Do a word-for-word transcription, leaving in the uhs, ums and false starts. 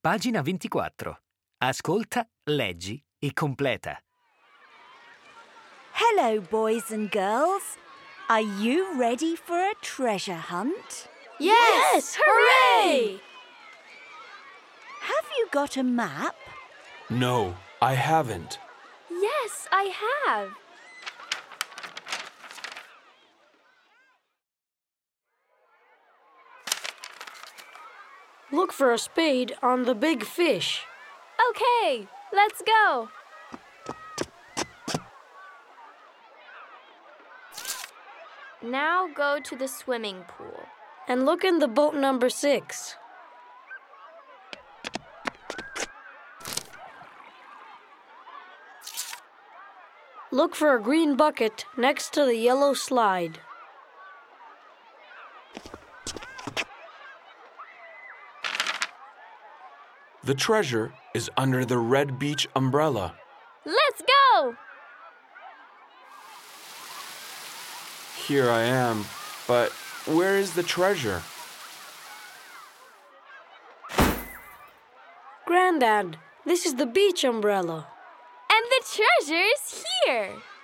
Pagina ventiquattro. Ascolta, leggi e completa. Hello, boys and girls. Are you ready for a treasure hunt? Yes! Hooray! Have you got a map? No, I haven't. Yes, I have. Look for a spade on the big fish. Okay, let's go. Now go to the swimming pool. And look in the boat number six. Look for a green bucket next to the yellow slide. The treasure is under the red beach umbrella. Let's go! Here I am, but where is the treasure? Grandad, this is the beach umbrella. And the treasure's here!